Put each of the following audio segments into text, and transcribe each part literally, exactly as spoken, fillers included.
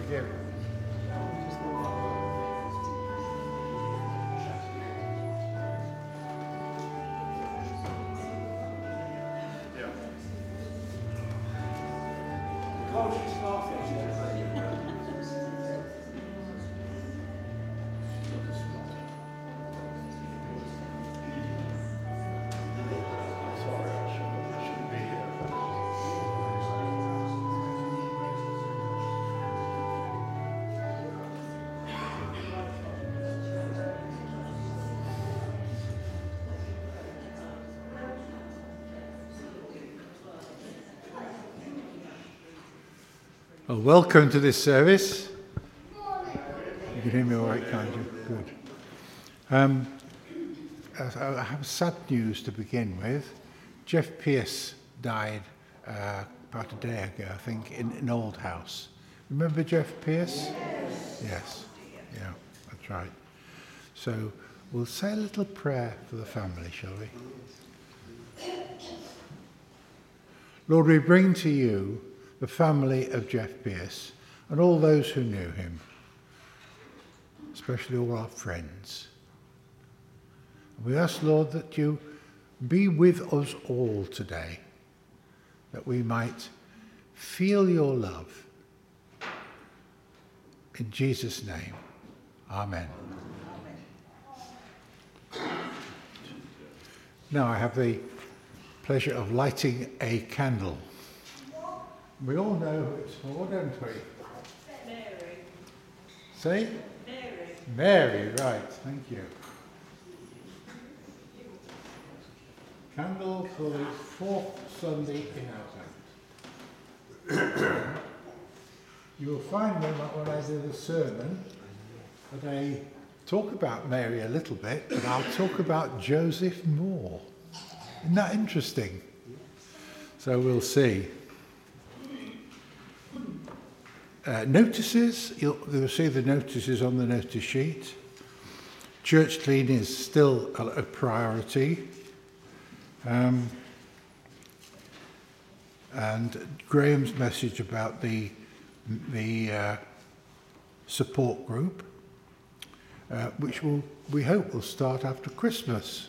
do. Well, welcome to this service. You can hear me all right, can't you? Good. Um, I have sad news to begin with. Jeff Pierce died uh, about a day ago, I think, in an old house. Remember Jeff Pierce? Yes. Yes. Yeah, that's right. So we'll say a little prayer for the family, shall we? Lord, we bring to you the family of Jeff Pierce and all those who knew him, especially all our friends. We ask, Lord, that you be with us all today, that we might feel your love. In Jesus' name, amen. Amen. Now I have the pleasure of lighting a candle. We all know who it's for, don't we? Mary. Say? Mary. Mary, right, thank you. Candle for the fourth Sunday in Advent. You will find when, when I do the sermon that I talk about Mary a little bit, but I'll talk about Joseph more. Isn't that interesting? So we'll see. Uh, notices, you'll, you'll see the notices on the notice sheet. Church clean is still a, a priority. Um, and Graham's message about the, the uh, support group, uh, which will, we hope will start after Christmas.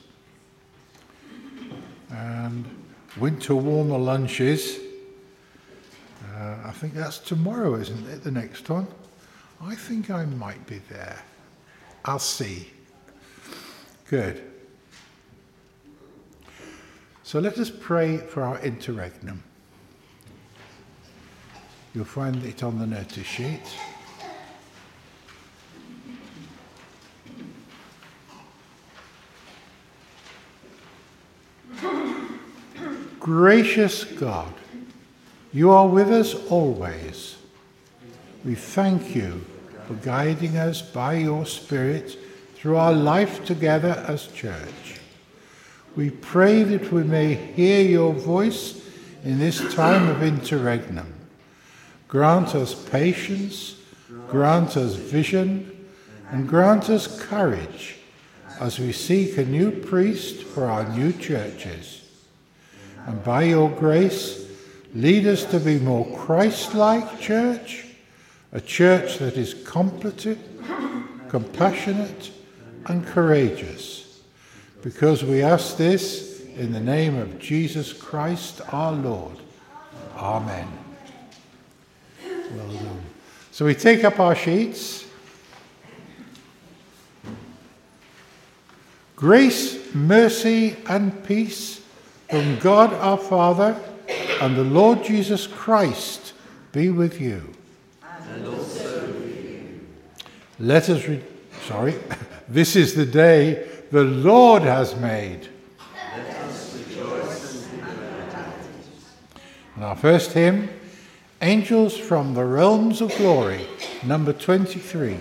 And winter warmer lunches. Uh, I think that's tomorrow, isn't it, the next one? I think I might be there. I'll see. Good. So let us pray for our interregnum. You'll find it on the notice sheet. Gracious God, you are with us always. We thank you for guiding us by your Spirit through our life together as church. We pray that we may hear your voice in this time of interregnum. Grant us patience, grant us vision, and grant us courage as we seek a new priest for our new churches. And by your grace, lead us to be more Christ-like church, a church that is competent, compassionate, and courageous. Because we ask this in the name of Jesus Christ our Lord. Amen. Well done. So we take up our sheets. Grace, mercy, and peace from God our Father and the Lord Jesus Christ be with you. And also with you. Let us, re- sorry, this is the day the Lord has made. Let us rejoice and be glad. And our first hymn, Angels from the Realms of Glory, number twenty-three.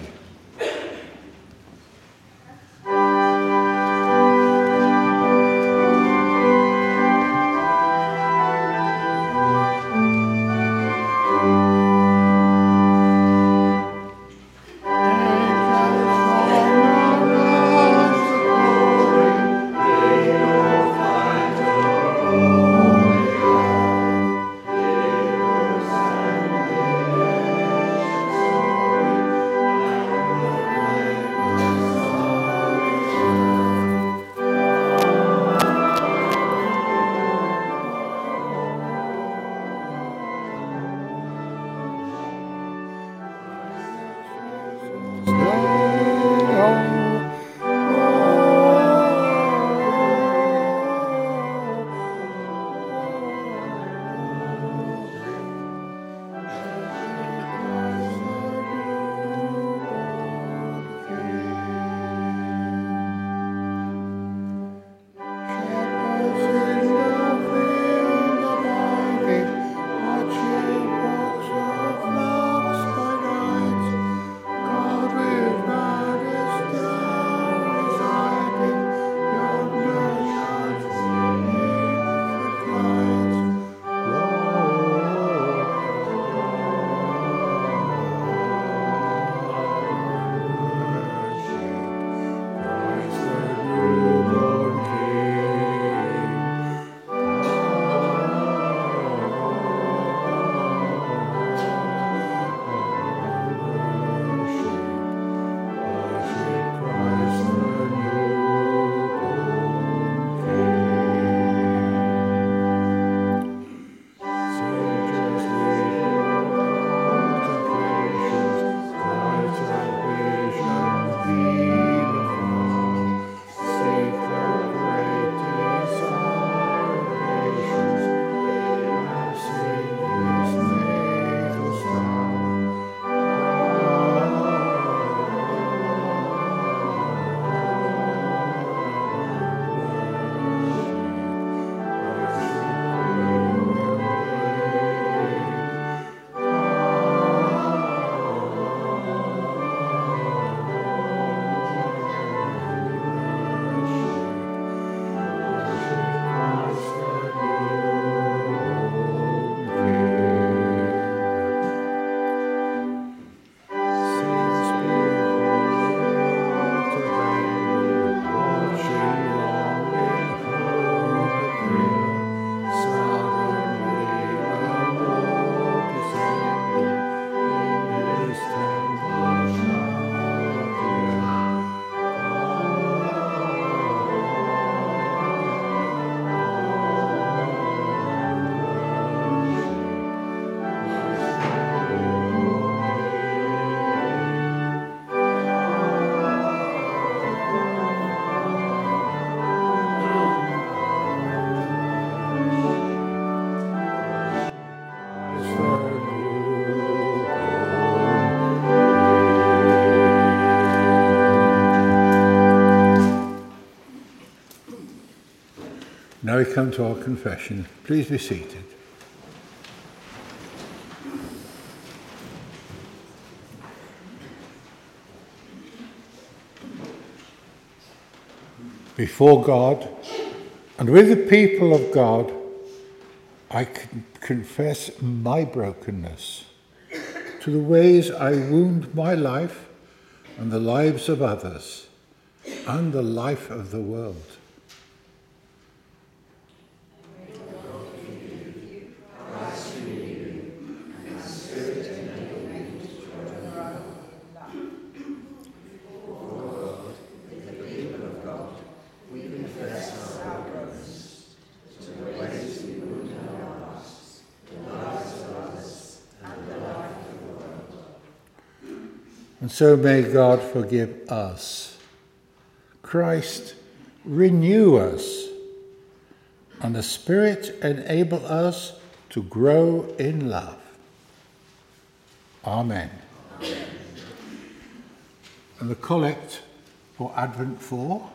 Thank Now we come to our confession. Please be seated. Before God and with the people of God, I can confess my brokenness to the ways I wound my life and the lives of others and the life of the world. And so may God forgive us. Christ renew us, and the Spirit enable us to grow in love. Amen. Amen. And the collect for Advent four.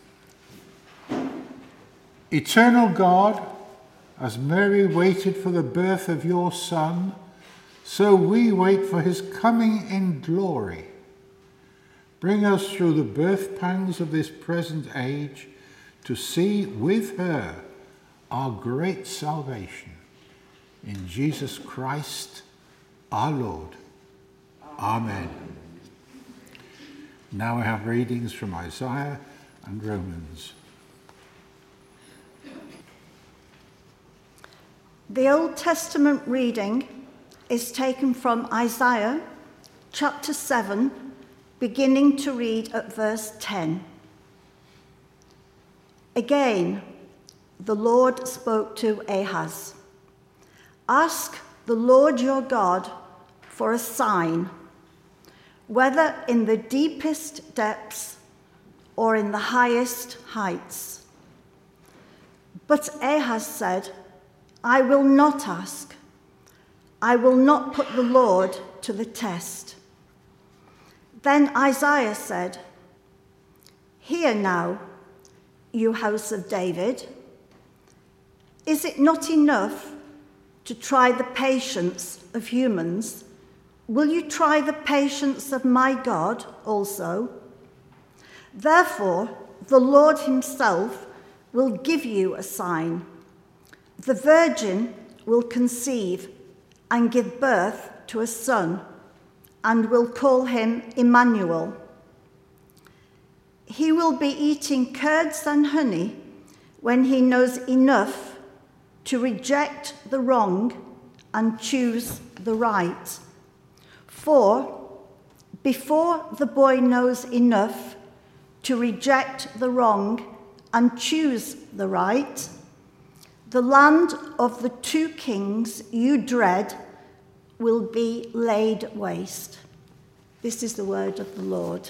Eternal God, as Mary waited for the birth of your Son, so we wait for his coming in glory. Bring us through the birth pangs of this present age to see with her our great salvation. In Jesus Christ, our Lord. Amen. Now I have readings from Isaiah and Romans. The Old Testament reading is taken from Isaiah chapter seven, beginning to read at verse ten. Again, the Lord spoke to Ahaz. Ask the Lord your God for a sign, whether in the deepest depths or in the highest heights. But Ahaz said, I will not ask. I will not put the Lord to the test. Then Isaiah said, Hear now, you house of David. Is it not enough to try the patience of humans? Will you try the patience of my God also? Therefore, the Lord himself will give you a sign. The virgin will conceive and give birth to a son, and will call him Emmanuel. He will be eating curds and honey when he knows enough to reject the wrong and choose the right. For before the boy knows enough to reject the wrong and choose the right, the land of the two kings you dread will be laid waste. This is the word of the Lord.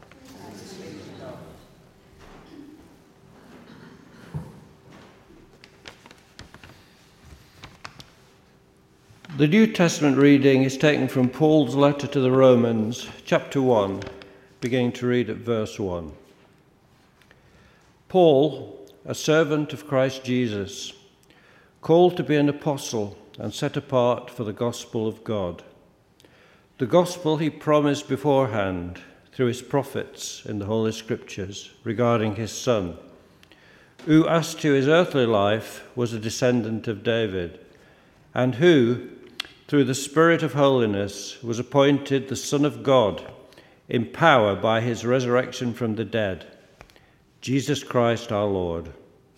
The New Testament reading is taken from Paul's letter to the Romans, chapter one, beginning to read at verse one. Paul, a servant of Christ Jesus, called to be an apostle and set apart for the gospel of God. The gospel he promised beforehand through his prophets in the Holy Scriptures regarding his Son, who as to his earthly life was a descendant of David, and who, through the Spirit of holiness, was appointed the Son of God in power by his resurrection from the dead, Jesus Christ our Lord.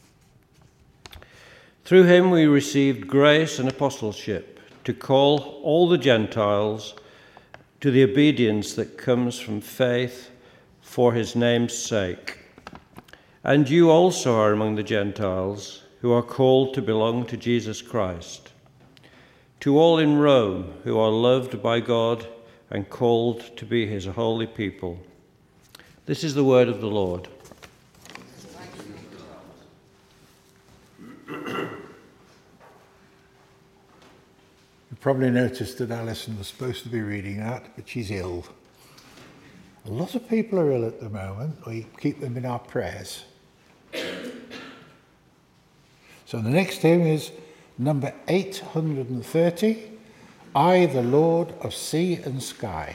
Through him we received grace and apostleship to call all the Gentiles to the obedience that comes from faith for his name's sake. And you also are among the Gentiles who are called to belong to Jesus Christ. To all in Rome who are loved by God and called to be his holy people. This is the word of the Lord. You probably noticed that Alison was supposed to be reading that, but she's ill. A lot of people are ill at the moment. We keep them in our prayers. So the next hymn is number eight hundred thirty, I, the Lord of Sea and Sky.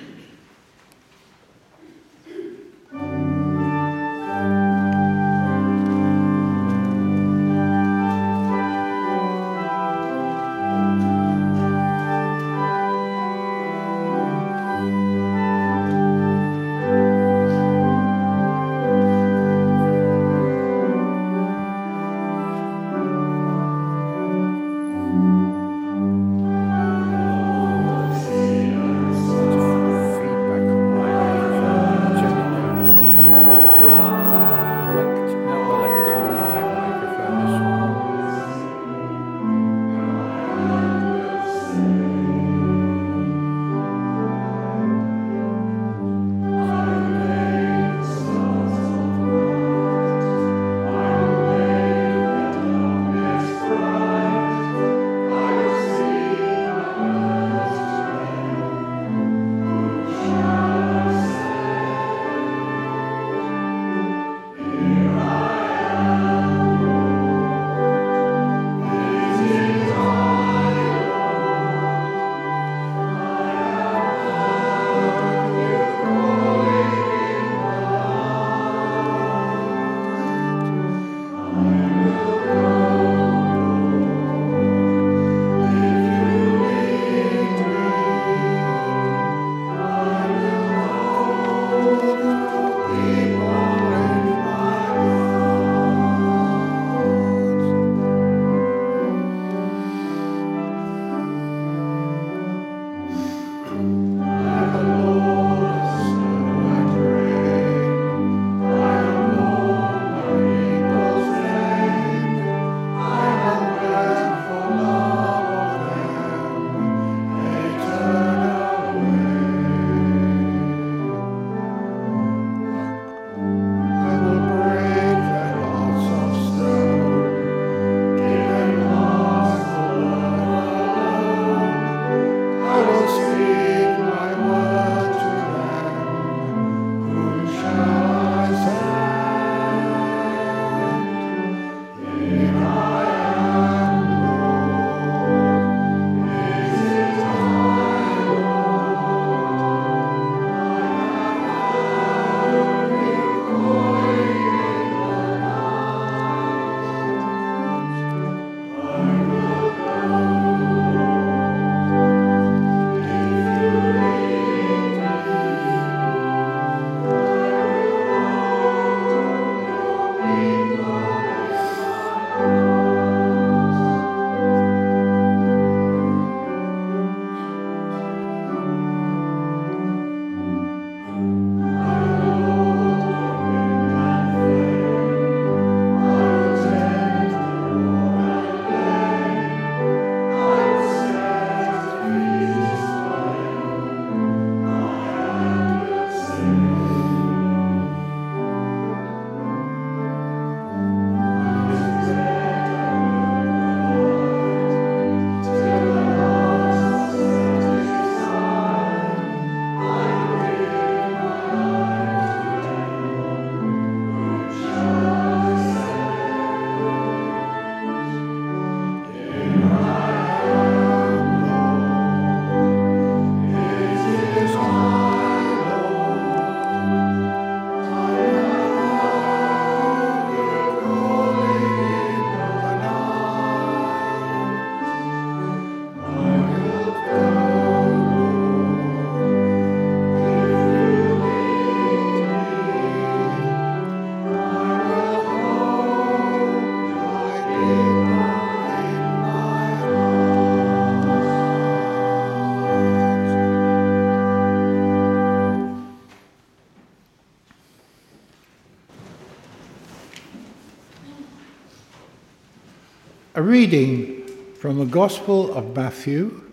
A reading from the Gospel of Matthew,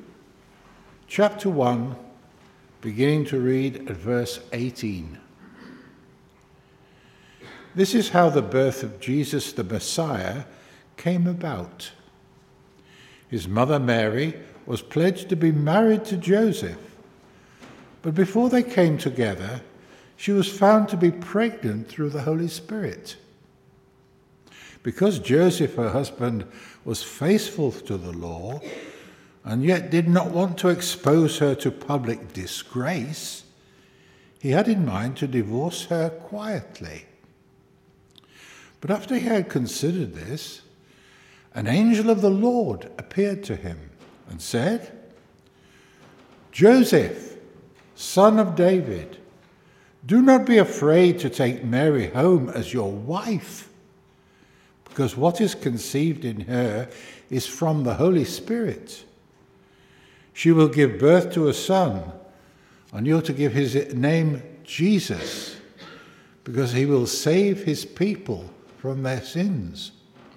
chapter one, beginning to read at verse eighteen. This is how the birth of Jesus the Messiah came about. His mother Mary was pledged to be married to Joseph, but before they came together, she was found to be pregnant through the Holy Spirit. Because Joseph, her husband, was faithful to the law and yet did not want to expose her to public disgrace, he had in mind to divorce her quietly. But after he had considered this, an angel of the Lord appeared to him and said, "Joseph, son of David, do not be afraid to take Mary home as your wife, because what is conceived in her is from the Holy Spirit. She will give birth to a son, and you're to give his name Jesus, because he will save his people from their sins."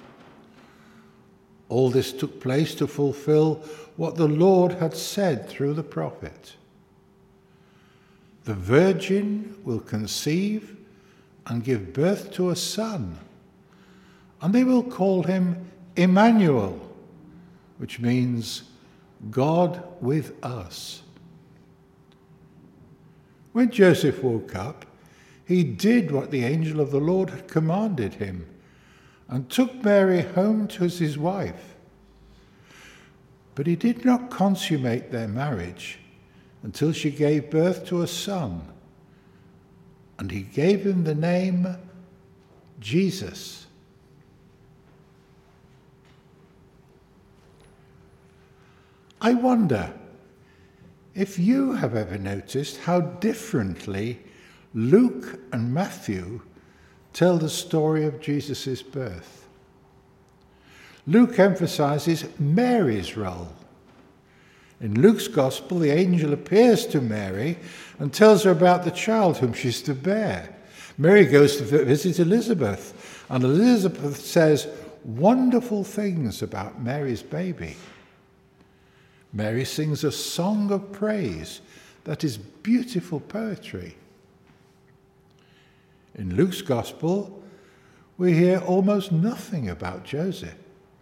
All this took place to fulfill what the Lord had said through the prophet. "The virgin will conceive and give birth to a son, and they will call him Emmanuel," which means God with us. When Joseph woke up, he did what the angel of the Lord had commanded him and took Mary home as his wife. But he did not consummate their marriage until she gave birth to a son, and he gave him the name Jesus. I wonder if you have ever noticed how differently Luke and Matthew tell the story of Jesus' birth. Luke emphasizes Mary's role. In Luke's Gospel, the angel appears to Mary and tells her about the child whom she's to bear. Mary goes to visit Elizabeth, and Elizabeth says wonderful things about Mary's baby. Mary sings a song of praise that is beautiful poetry. In Luke's Gospel, we hear almost nothing about Joseph.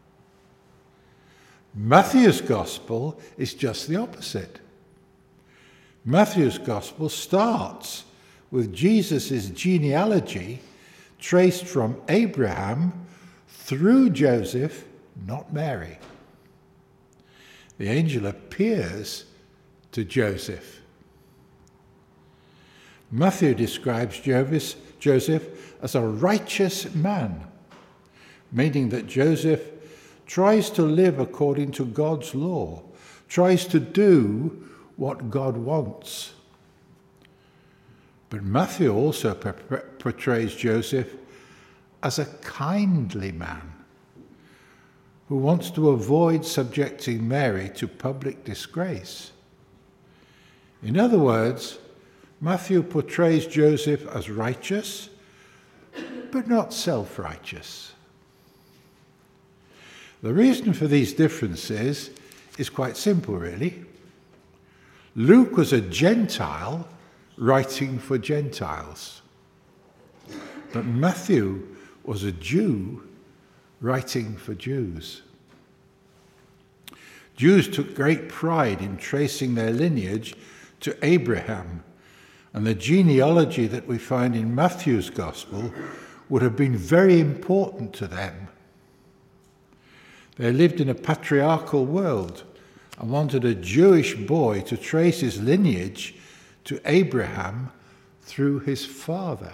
Matthew's Gospel is just the opposite. Matthew's Gospel starts with Jesus' genealogy traced from Abraham through Joseph, not Mary. The angel appears to Joseph. Matthew describes Joseph as a righteous man, meaning that Joseph tries to live according to God's law, tries to do what God wants. But Matthew also portrays Joseph as a kindly man who wants to avoid subjecting Mary to public disgrace. In other words, Matthew portrays Joseph as righteous, but not self-righteous. The reason for these differences is quite simple, really. Luke was a Gentile writing for Gentiles, but Matthew was a Jew writing for Jews. Jews took great pride in tracing their lineage to Abraham, and the genealogy that we find in Matthew's Gospel would have been very important to them. They lived in a patriarchal world and wanted a Jewish boy to trace his lineage to Abraham through his father.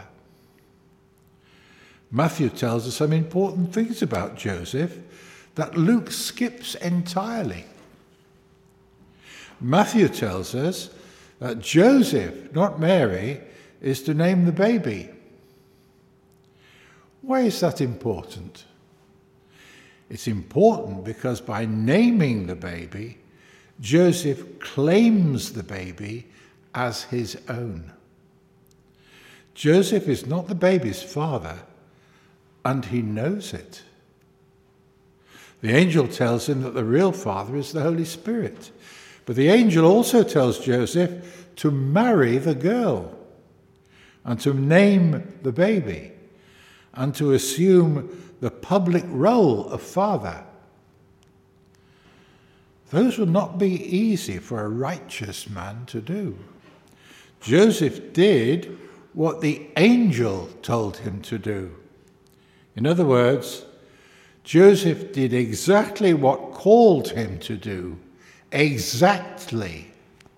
Matthew tells us some important things about Joseph that Luke skips entirely. Matthew tells us that Joseph, not Mary, is to name the baby. Why is that important? It's important because by naming the baby, Joseph claims the baby as his own. Joseph is not the baby's father, and he knows it. The angel tells him that the real father is the Holy Spirit. But the angel also tells Joseph to marry the girl and to name the baby and to assume the public role of father. Those would not be easy for a righteous man to do. Joseph did what the angel told him to do. In other words, Joseph did exactly what called him to do. Exactly.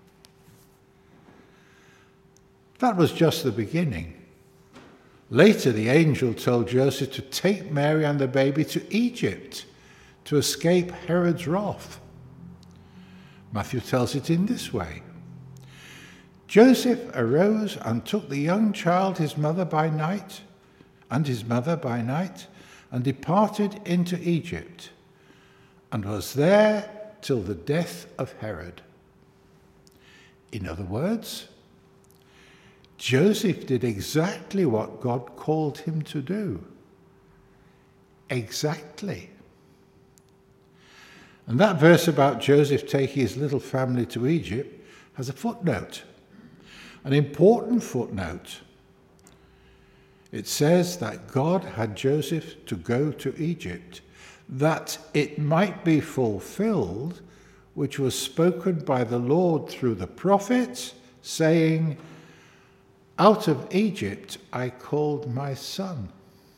That was just the beginning. Later, the angel told Joseph to take Mary and the baby to Egypt to escape Herod's wrath. Matthew tells it in this way. Joseph arose and took the young child, his mother by night, and his mother by night, and departed into Egypt, and was there till the death of Herod. In other words, Joseph did exactly what God called him to do. Exactly. And that verse about Joseph taking his little family to Egypt has a footnote, an important footnote. It says that God had Joseph to go to Egypt, that it might be fulfilled, which was spoken by the Lord through the prophets, saying, "Out of Egypt I called my son."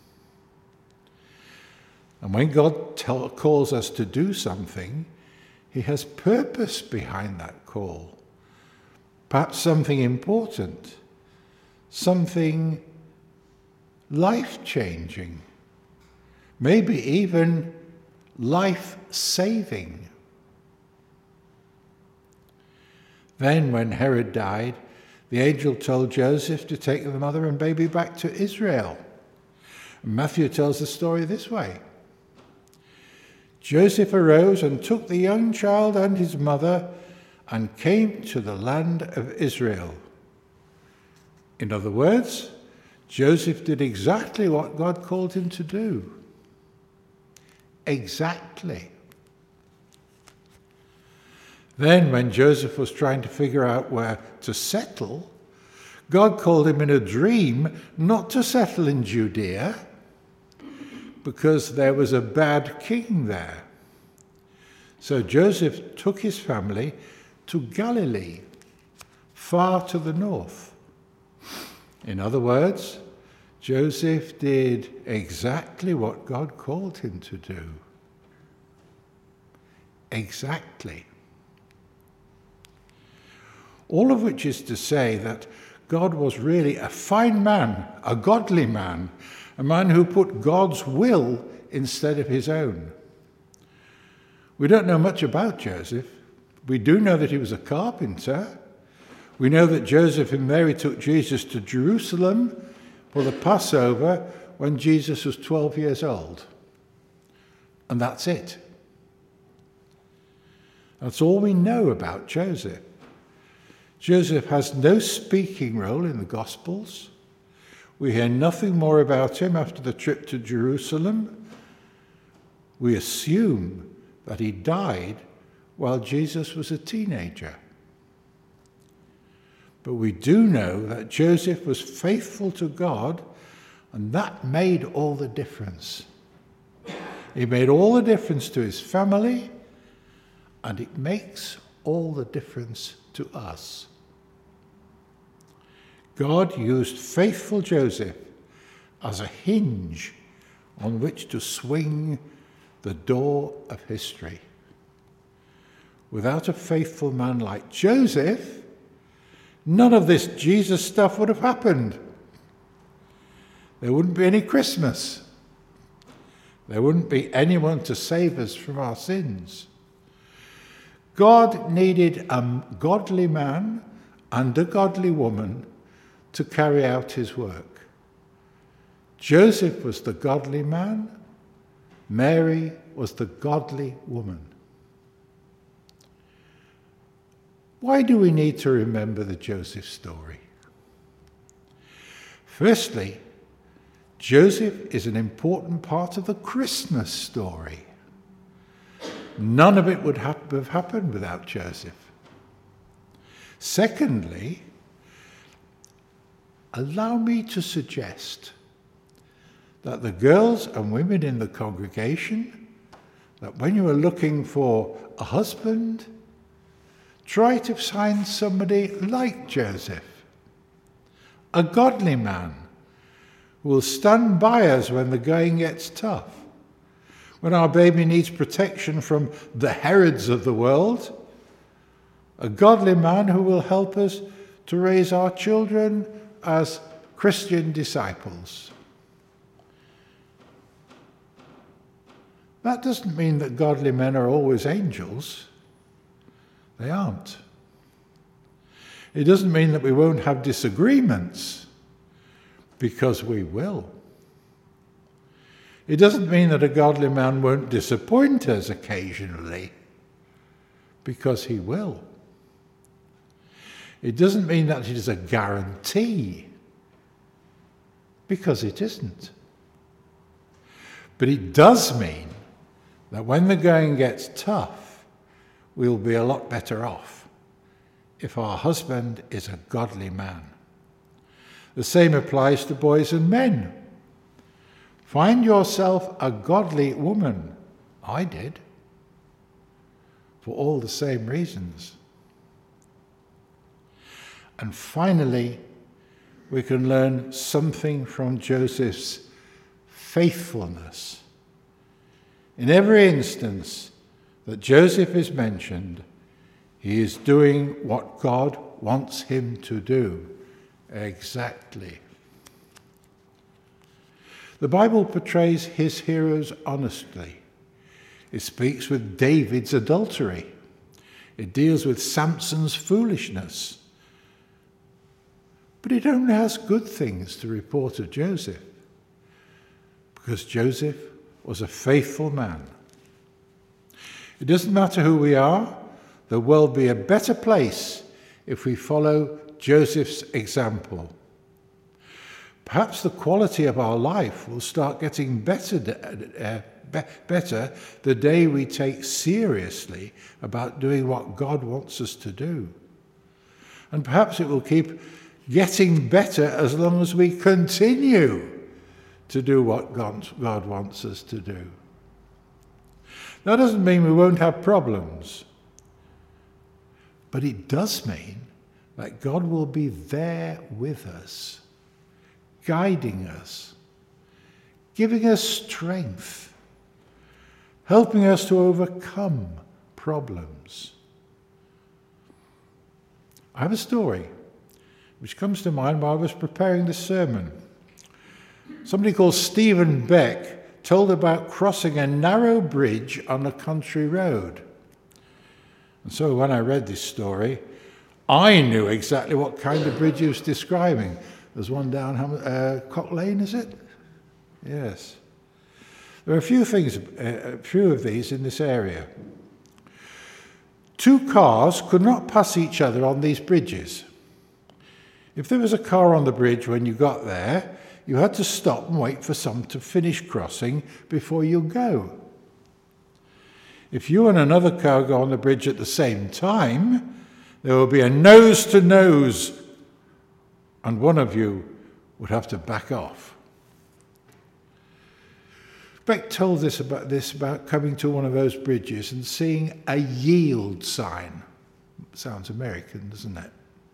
And when God tell, calls us to do something, he has purpose behind that call. Perhaps something important, something life-changing, maybe even life-saving. Then, when Herod died, the angel told Joseph to take the mother and baby back to Israel. Matthew tells the story this way. Joseph arose and took the young child and his mother and came to the land of Israel. In other words, Joseph did exactly what God called him to do. Exactly. Then, when Joseph was trying to figure out where to settle, God called him in a dream not to settle in Judea, because there was a bad king there. So Joseph took his family to Galilee, far to the north. In other words, Joseph did exactly what God called him to do. Exactly. All of which is to say that God was really a fine man, a godly man, a man who put God's will instead of his own. We don't know much about Joseph. We do know that he was a carpenter. We know that Joseph and Mary took Jesus to Jerusalem for the Passover when Jesus was twelve years old. And that's it. That's all we know about Joseph. Joseph has no speaking role in the Gospels. We hear nothing more about him after the trip to Jerusalem. We assume that he died while Jesus was a teenager. But we do know that Joseph was faithful to God, and that made all the difference. It made all the difference to his family, and it makes all the difference to us. God used faithful Joseph as a hinge on which to swing the door of history. Without a faithful man like Joseph, none of this Jesus stuff would have happened. There wouldn't be any Christmas. There wouldn't be anyone to save us from our sins. God needed a godly man and a godly woman to carry out his work. Joseph was the godly man. Mary was the godly woman. Why do we need to remember the Joseph story? Firstly, Joseph is an important part of the Christmas story. None of it would have happened without Joseph. Secondly, allow me to suggest that the girls and women in the congregation, that when you are looking for a husband, try to find somebody like Joseph, a godly man who will stand by us when the going gets tough, When our baby needs protection from the Herods of the world, a godly man who will help us to raise our children as Christian disciples. That doesn't mean that godly men are always angels. They aren't. It doesn't mean that we won't have disagreements, because we will. It doesn't mean that a godly man won't disappoint us occasionally, because he will. It doesn't mean that it is a guarantee, because it isn't. But it does mean that when the going gets tough, we'll be a lot better off if our husband is a godly man. The same applies to boys and men. Find yourself a godly woman. I did. For all the same reasons. And finally, we can learn something from Joseph's faithfulness. In every instance that Joseph is mentioned, he is doing what God wants him to do. Exactly. The Bible portrays his heroes honestly. It speaks with David's adultery. It deals with Samson's foolishness. But it only has good things to report of Joseph, because Joseph was a faithful man. It doesn't matter who we are, the world will be a better place if we follow Joseph's example. Perhaps the quality of our life will start getting better, uh, be- better the day we take seriously about doing what God wants us to do. And perhaps it will keep getting better as long as we continue to do what God, God wants us to do. That doesn't mean we won't have problems, but it does mean that God will be there with us, guiding us, giving us strength, helping us to overcome problems. I have a story which comes to mind while I was preparing the sermon. Somebody called Stephen Beck told about crossing a narrow bridge on a country road. And so when I read this story, I knew exactly what kind of bridge he was describing. There's one down uh, Cock Lane, is it? Yes. There are a few things, uh, a few of these in this area. Two cars could not pass each other on these bridges. If there was a car on the bridge when you got there, you had to stop and wait for some to finish crossing before you go. If you and another car go on the bridge at the same time, there will be a nose-to-nose, and one of you would have to back off. Beck told us about this about coming to one of those bridges and seeing a yield sign. Sounds American, doesn't it?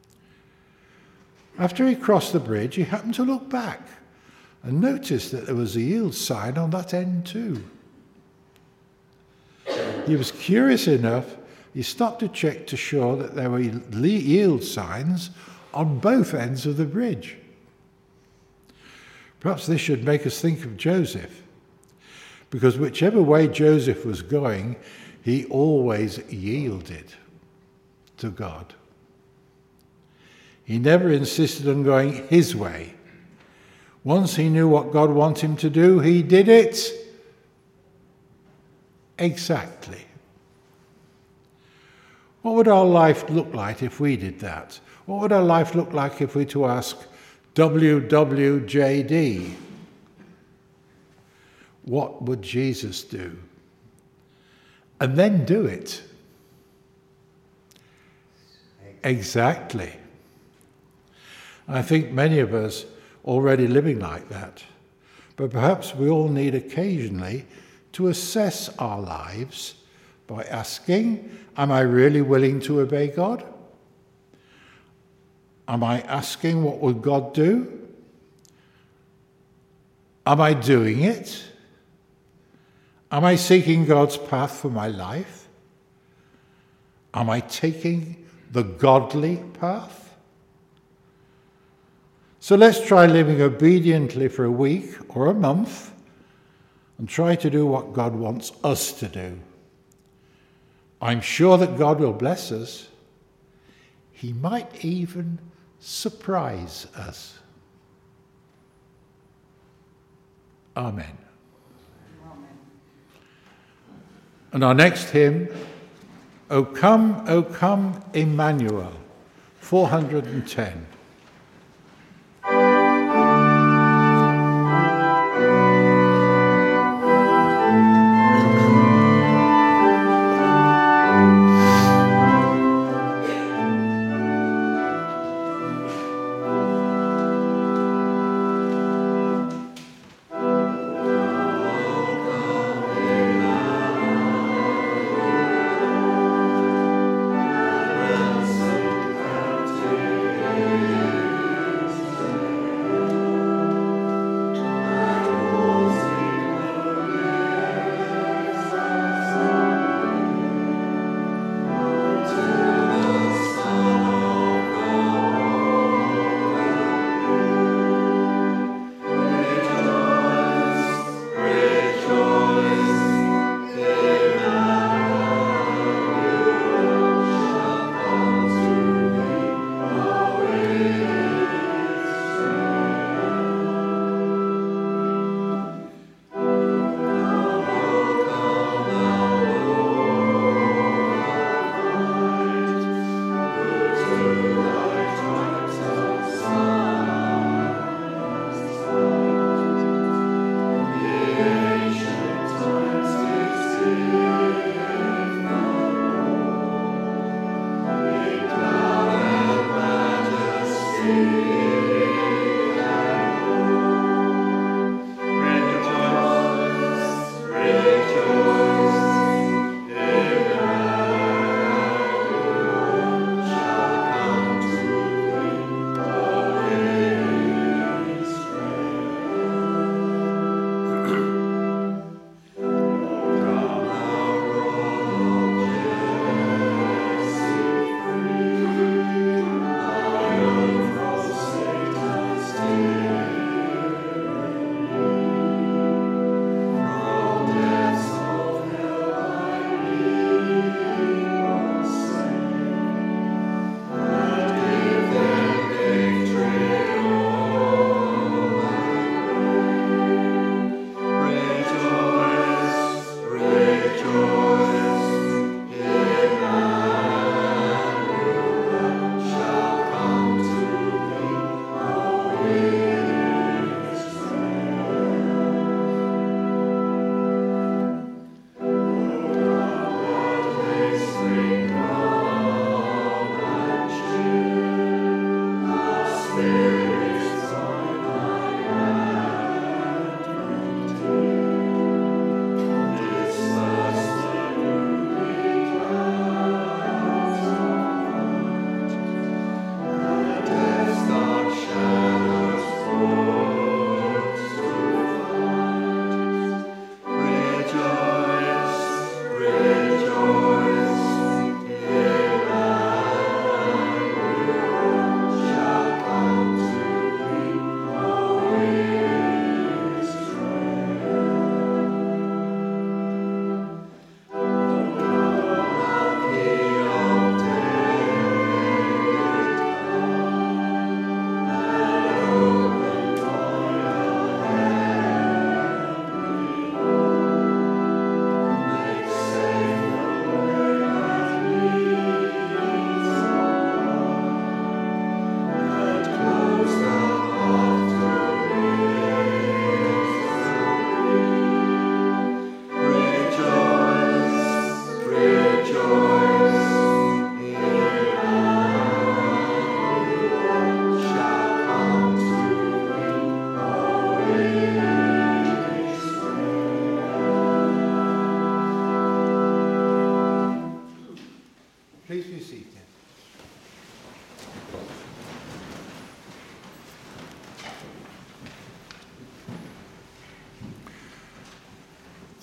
After he crossed the bridge, he happened to look back and noticed that there was a yield sign on that end too. He was curious enough, he stopped to check to sure that there were yield signs on both ends of the bridge. Perhaps this should make us think of Joseph, because whichever way Joseph was going, he always yielded to God. He never insisted on going his way. Once he knew what God wanted him to do, he did it exactly. What would our life look like if we did that? What would our life look like if we were to ask W W J D? What would Jesus do? And then do it. Exactly. I think many of us already living like that. But perhaps we all need occasionally to assess our lives by asking, am I really willing to obey God? Am I asking what would God do? Am I doing it? Am I seeking God's path for my life? Am I taking the godly path? So let's try living obediently for a week or a month and try to do what God wants us to do. I'm sure that God will bless us. He might even surprise us. Amen. Amen. And our next hymn, O Come, O Come, Emmanuel, four hundred ten. Thank you.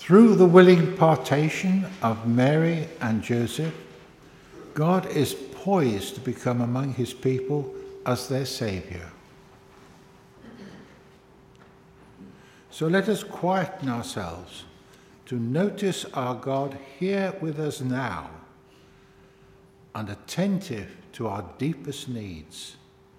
Through the willing partation of Mary and Joseph, God is poised to become among his people as their Saviour. So let us quieten ourselves to notice our God here with us now and attentive to our deepest needs.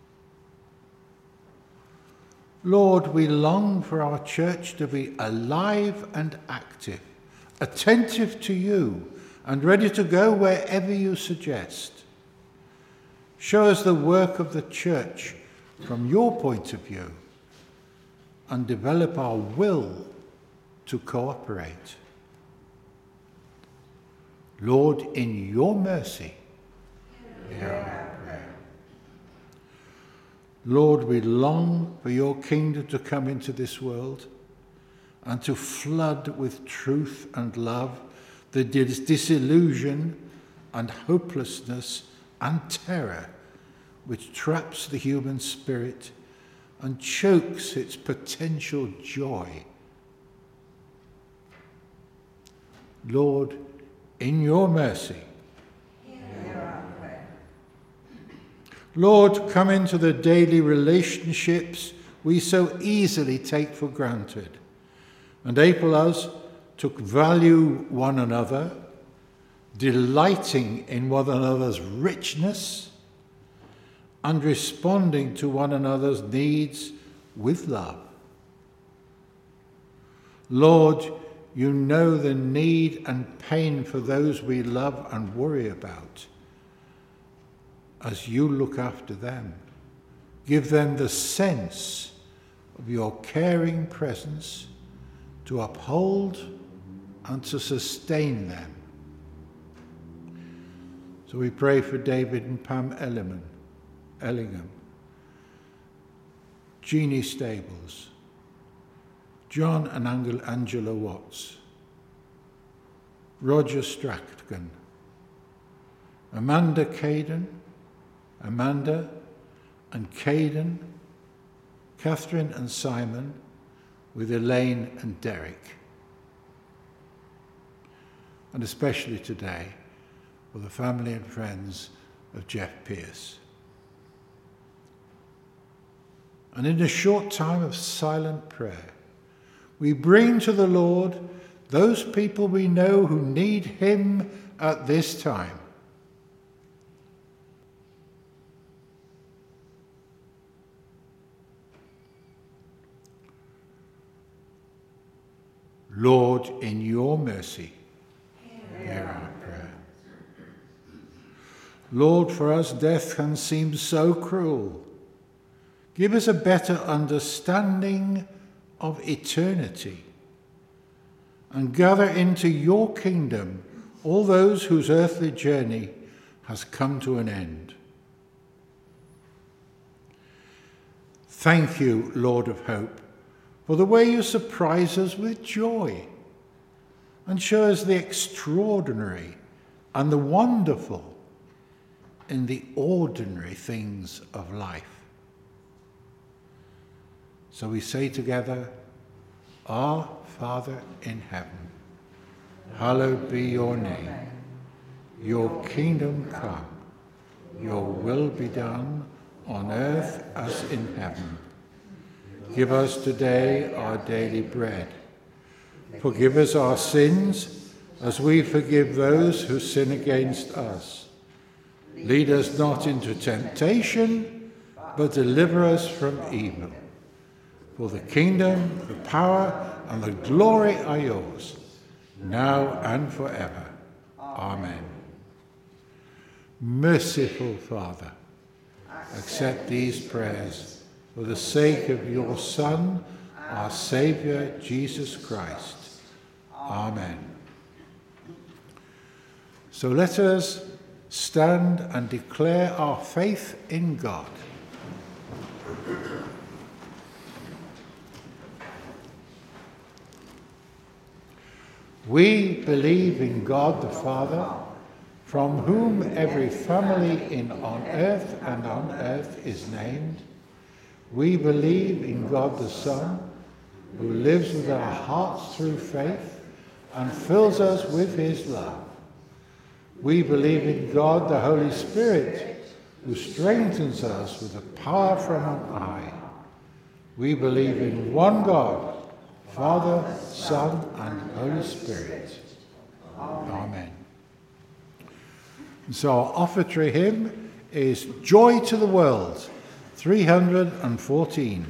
Lord, we long for our church to be alive and active, attentive to you and ready to go wherever you suggest. Show us the work of the church from your point of view and develop our will to cooperate. Lord, in your mercy, hear our prayer. Lord, we long for your kingdom to come into this world and to flood with truth and love the dis- disillusion and hopelessness and terror which traps the human spirit and chokes its potential joy. Lord, in your mercy, hear our prayer. Lord, come into the daily relationships we so easily take for granted, and enable us to value one another, delighting in one another's richness, and responding to one another's needs with love. Lord, you know the need and pain for those we love and worry about. As you look after them, give them the sense of your caring presence to uphold and to sustain them. So we pray for David and Pam Elliman, Ellingham, Jeannie Stables, John and Angela Watts, Roger Strachan, Amanda Caden, Amanda and Caden, Catherine and Simon, with Elaine and Derek. And especially today for the family and friends of Jeff Pierce. And in a short time of silent prayer, we bring to the Lord those people we know who need him at this time. Lord, in your mercy, hear our prayer. Lord, for us death can seem so cruel. Give us a better understanding of eternity and gather into your kingdom all those whose earthly journey has come to an end. Thank you, Lord of hope, for the way you surprise us with joy and show us the extraordinary and the wonderful in the ordinary things of life. So we say together, Our Father in heaven, hallowed be your name. Your kingdom come, your will be done on earth as in heaven. Give us today our daily bread. Forgive us our sins as we forgive those who sin against us. Lead us not into temptation, but deliver us from evil. For the kingdom, the power, and the glory are yours, now and forever. Amen. Merciful Father, accept these prayers for the sake of your Son, our Saviour, Jesus Christ. Amen. So let us stand and declare our faith in God. We believe in God the Father, from whom every family in on earth and on earth is named. We believe in God the Son, who lives with our hearts through faith and fills us with his love. We believe in God, the Holy Spirit, who strengthens us with the power from on high. We believe in one God, Father, Son, and Holy Spirit. Amen. And so our offertory hymn is Joy to the World, three hundred fourteen.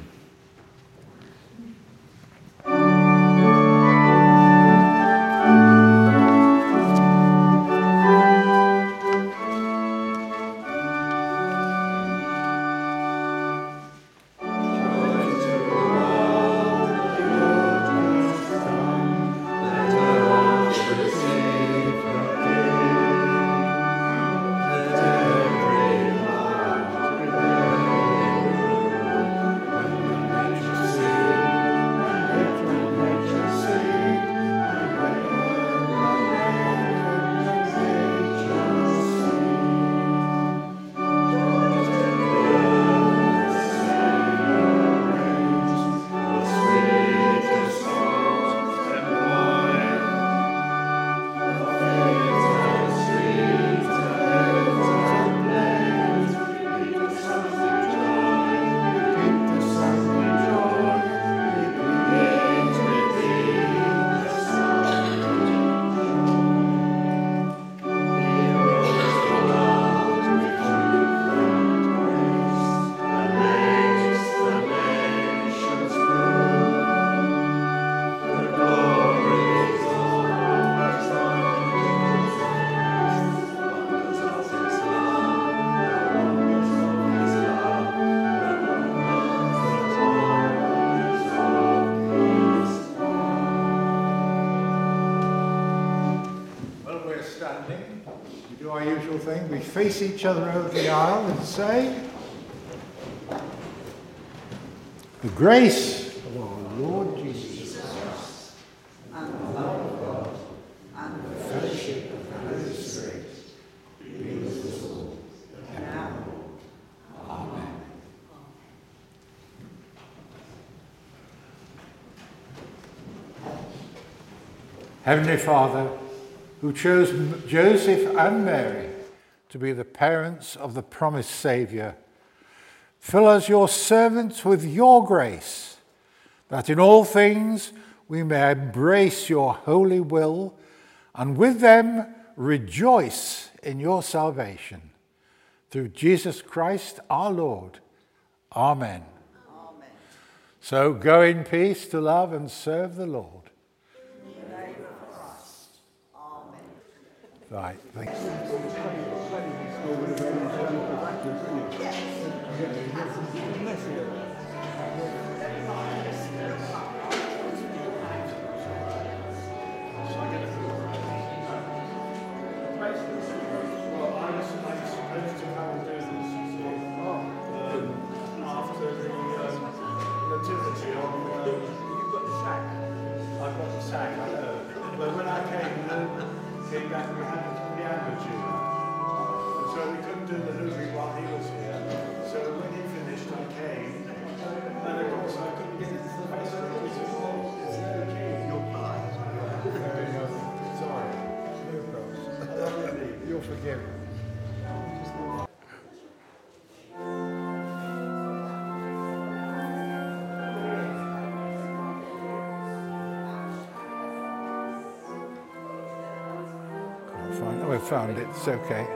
We face each other over the aisle and say, the grace of our Lord Jesus Christ, and the love of God, and the fellowship of the Holy Spirit be with us all. Now. Amen. Heavenly Father, who chose Joseph and Mary to be the parents of the promised Saviour, fill us, your servants, with your grace, that in all things we may embrace your holy will, and with them rejoice in your salvation. Through Jesus Christ our Lord. Amen. Amen. So go in peace to love and serve the Lord. In the name of Christ. Amen. Right, thank you. We found it, it's okay.